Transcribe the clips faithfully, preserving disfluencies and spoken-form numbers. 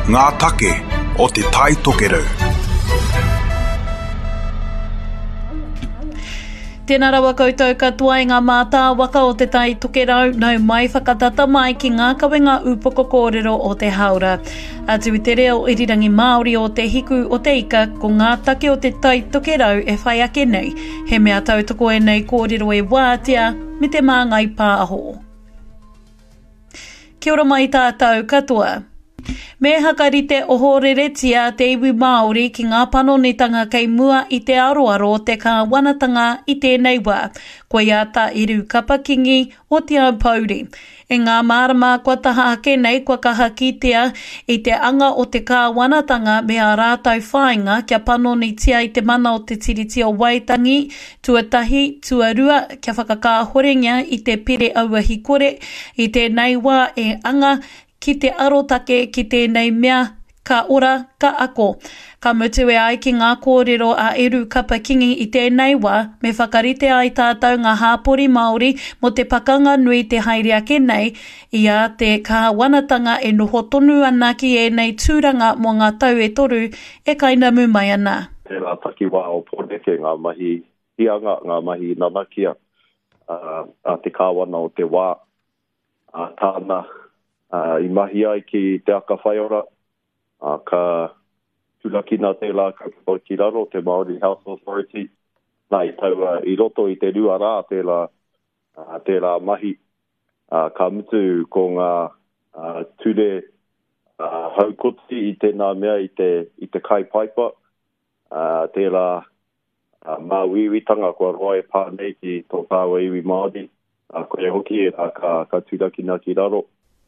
ngā take o te tai tokerau. Tēnā rawa koutou katoa i ngā mātā waka o te tai tokerau, nau mai whakatata mai ki ngā kawenga upoko kōrero o te haura. Atu i te reo irirangi Māori o te hiku o te ika, ko ngā take o te tai tokerau e whai ake nei, he mea tautoko e nei kōrero e wātia, me te māngai pāho. Kia ora mai tātou katoa. Me hakarite o horeretia te iwi Māori ki ngā panonitanga kei mua i te aroaro te kāwanatanga i tēnei wā, ko ia ta iru kapakingi o te aupauri. E ngā mārama kua taha ake nei kua kaha kitea i te anga o te kāwanatanga me a rātau whāinga kia panonitia i te mana o te tiriti o Waitangi, tuatahi, tuarua, kia whakakāhorengia i te pere auahi kore, i tēnei wā e anga ki te arotake ki tēnei mea, ka ora, ka ako. Ka mutu e ai ki ngā kōrero a Eru Kapakingi i tēnei wā, me whakarite ai tātou ngā hāpori Māori mo te pakanga nui te haere ake nei, ia te kāwanatanga e noho tonu ana ki e nei tūranga mo ngā tau e toru e kainamu mai ana. Tērā taki wā o poreke ngā mahi hianga, ngā mahi nanakia, uh, a te kāwana o te wā, a tāna, Uh, i mahi ai ki te aka whaiora, uh, ka tūlakina te la ka ki raro, te Māori Health Authority, nā i tau uh, i roto i te rua rā, te la, uh, te la mahi, uh, ka mutu ko ngā uh, ture uh, haukoti i tēnā mea i te, i te kai paipa, uh, te la uh, mā wiwitanga kua roa e pānei ki tō tāua iwi Māori, uh, ko e hoki e rā ka, ka tūlakina ki raro.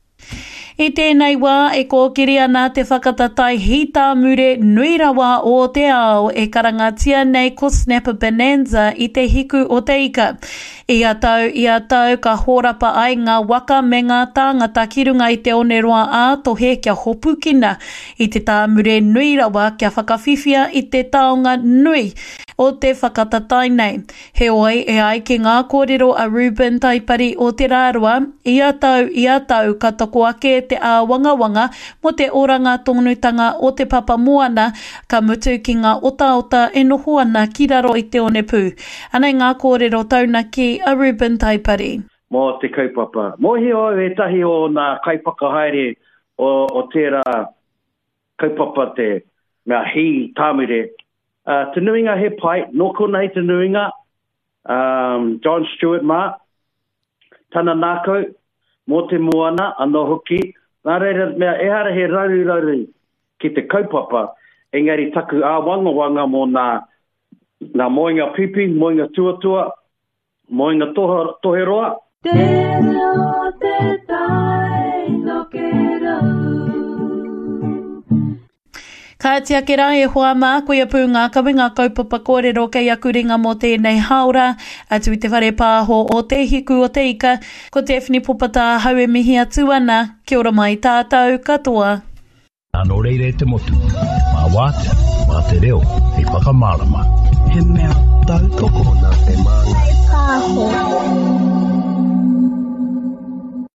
I tēnei wā e kōkiri ana te whakatatai hita mure nui rawa o te ao e karangatia nei ko Snapper Bonanza i te hiku o te ika. I atau, i atau ka hōrapa ai ngā waka me ngā tāngata ki runga i te oneroa ātohe kia hopukina i te tāmure nui rawa kia whakawhiwhia i te taonga nui o te whakatatai nei. He oi e ai ki ngā kōrero a Ruben Taipari o te rārua, i atau, i atau ka toko ake te a wanga wanga mo te oranga tongunutanga o te papa moana ka mutu ki ngā ota ota e noho ana ki raro i te one pū. Anei ngā kōrero tauna ki a Ruben Taipari. Mō te kaupapa. Mohi o e tahi o ngā kaipaka haere o, o tērā kaupapa te mea hi tāmure. Uh, te nuinga he pai, noko nei te nuinga, um, John Stewart mā, tana nākau, mō te moana, anō hoki, nā reira mea e hara he raru raru ki te kaupapa, engari taku ā wanga wanga mō nā, nā moinga pipi, moinga tuatua, moinga toha, toheroa. Te reo te tai no ke rau. Ka tia ke rā e hoa mā, koe apu ngā kawenga kaupapa kōrero kei aku ringa mō tēnei haura, atu i te whare pāho o te hiku o te ika, ko Daphne Popata hau e mihi atu ana, kia ora mai tātou katoa. Anō reire te motu, mā wāte, mā te reo, he whakamārama. He mea tau toko na te māngai pāho.